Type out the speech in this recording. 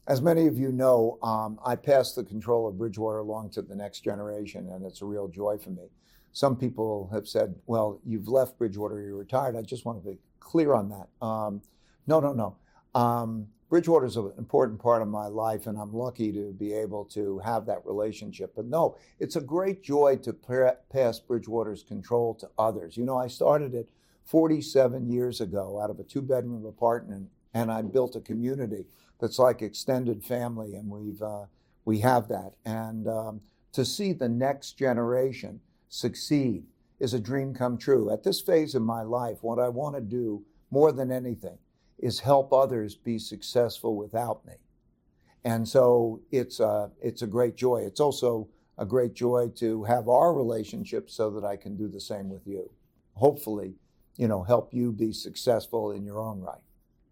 As many of you know, I passed the control of Bridgewater along to the next generation, and it's a real joy for me. Some people have said, well, you've left Bridgewater, you're retired. I just want to be clear on that. No, no, no. Bridgewater is an important part of my life, and I'm lucky to be able to have that relationship. But no, it's a great joy to pass Bridgewater's control to others. You know, I started it 47 years ago out of a two-bedroom apartment, and I built a community that's like extended family, and we have that. And to see the next generation succeed is a dream come true. At this phase of my life, what I want to do more than anything is help others be successful without me. And so it's a great joy. It's also a great joy to have our relationship so that I can do the same with you. Hopefully, help you be successful in your own right.